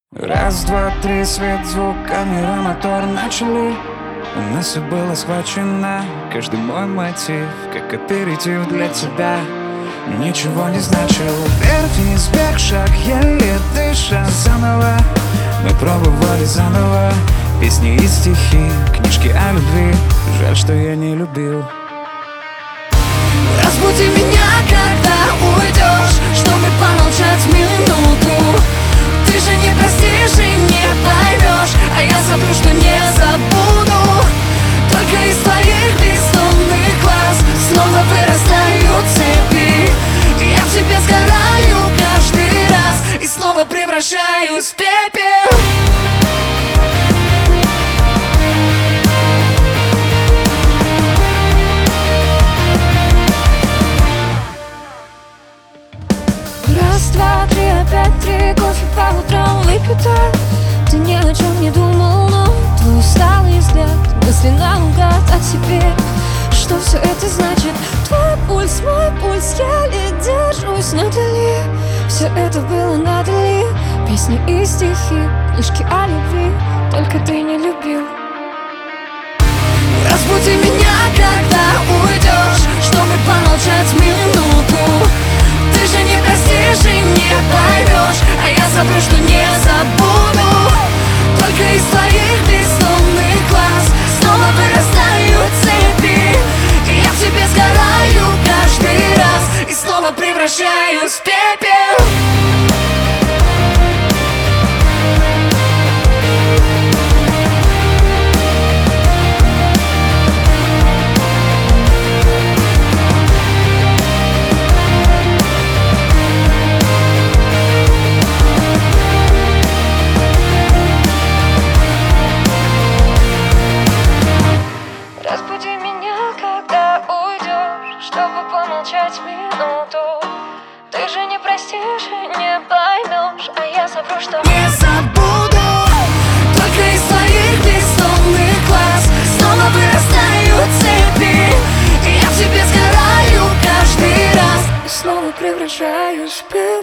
Раз, два, три, свет, звук, камера, мотор начали. У нас все было схвачено, каждый мой мотив, как аперитив для тебя, ничего не значил. Вверх-вниз, бег, шаг, еле дыша заново. Мы пробовали заново песни и стихи, книжки о любви. Жаль, что я не любил. Разбуди меня, когда уйдешь, чтобы помолчать минуту. Ты же не простишь и не поймешь, а я смотрю, что не забуду. Только из твоих бессонных глаз снова вырастают цепи. Я в тебе сгораю каждый раз и снова превращаюсь в пепел. Раз, два, три, опять три, кофе по утрам выпитай. Ты ни о чем не думал, но твой усталый взгляд, мысли наугад о тебе. Что все это значит? Твой пульс, мой пульс, еле держусь надали. Все это было надали, песни и стихи, книжки о любви, только ты не любил. Разбуди меня, когда уйдешь, чтобы помолчать минуту. Ты же не простишь и не поймешь, а я смотрю, что не забуду. Только из твоих бессонных глаз снова вырастают цепи. И я в тебе сгораю каждый раз и снова превращаюсь в пепел. Разбуди меня, когда уйдешь, чтобы помолчать минуту. Ты же не простишь и не поймешь, а я совру, что не забуду. Только из твоих бессонных глаз снова вырастают цепи. И я в тебе сгораю каждый раз и снова превращаюсь в пепел.